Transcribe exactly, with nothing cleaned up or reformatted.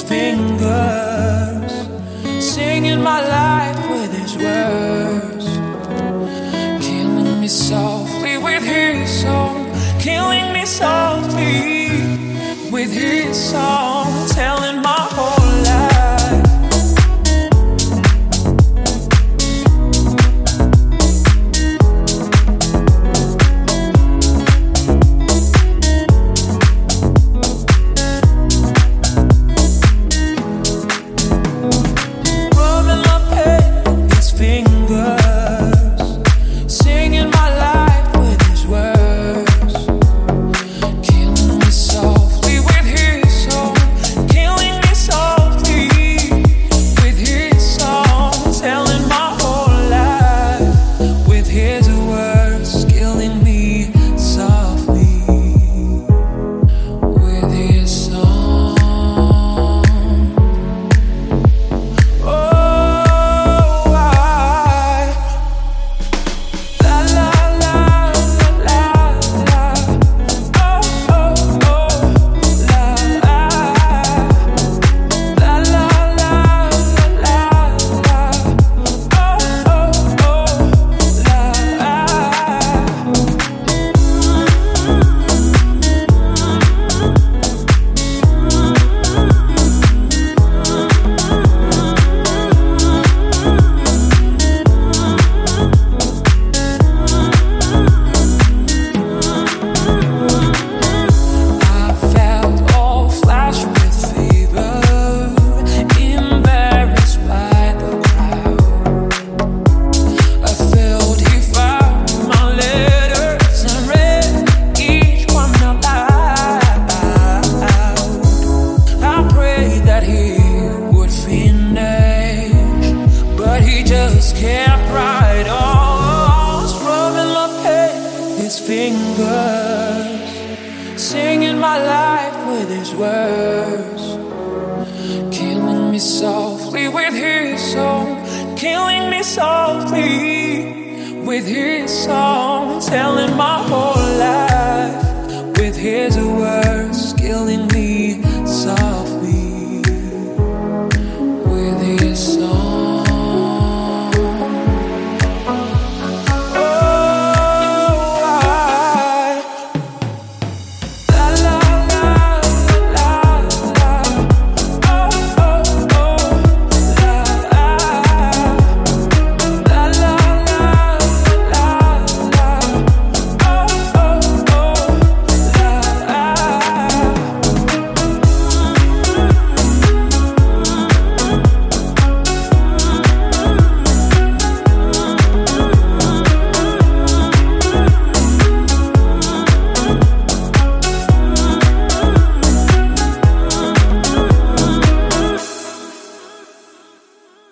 fingers, singing my life with his words, killing me softly with his song, killing me softly with his song, telling my whole life. Singing my life with his words, killing me softly with his song, killing me softly with his song, telling my whole life with his